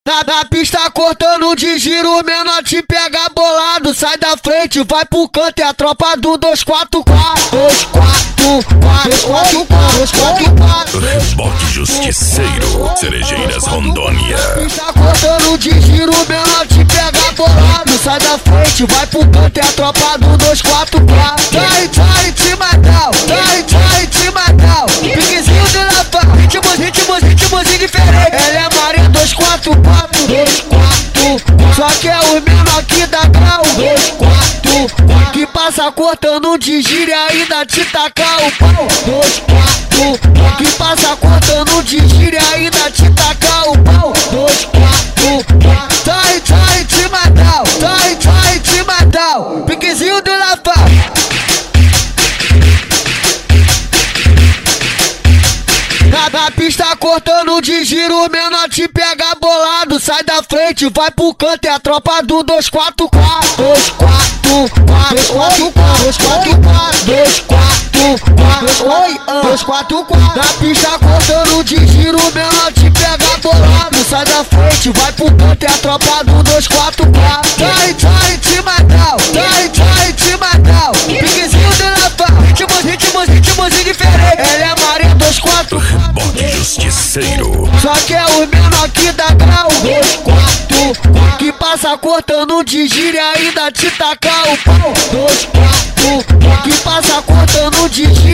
Na pista cortando de giro, menor te pega bolado. Sai da frente, vai pro canto, é a tropa do 244. 244. Reboque Justiceiro, Cerejeiras Rondônia. Na pista cortando de giro, menor te pega bolado. Sai da frente, vai pro canto, é a tropa do 244. Sai, te matar, te matar. Piquezinho de lapa, ritmos indiferentes. Ela é Maria 244. Só que é os menor aqui da grau. 244 que passa cortando de giro e ainda te tacar o pau. 244 que passa cortando de giro e ainda te tacar o pau. 244 sai, te matar, sai, te matar. Piquezinho de lapa. Na pista cortando de giro, menor te pega bolado. Sai da frente, vai pro canto, é a tropa do 244. 244. Na pista cortando de giro, menor te pega bolado. Sai da frente, vai pro canto, é a tropa do 244. Sai, te matar, sai, te matar. Piquezinho de lapa, ritmos indiferentes. Ela é Maria 244. Reboque Justiceiro. Só que é os menor aqui da grau. 244 que passa cortando de giro e ainda te tacar o pau. 244 que passa cortando de giro